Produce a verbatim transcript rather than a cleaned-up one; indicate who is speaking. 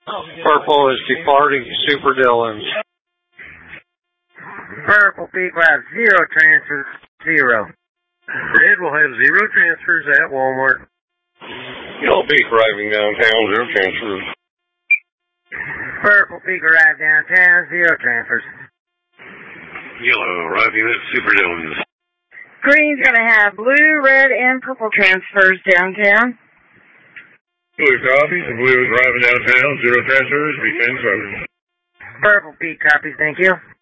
Speaker 1: Purple is departing Super Dillons.
Speaker 2: Purple Peak will have zero transfers, zero.
Speaker 1: Red will have zero transfers at Walmart.
Speaker 3: Yellow Peak arriving downtown, zero transfers.
Speaker 2: Purple Peak arrived downtown, zero transfers.
Speaker 3: Yellow arriving at Super Dillons.
Speaker 4: Green's going to have blue, red, and purple transfers downtown.
Speaker 3: Blue copies, and blue is arriving downtown, zero transfers, be ten seven.
Speaker 2: Purple Peak copies, thank you.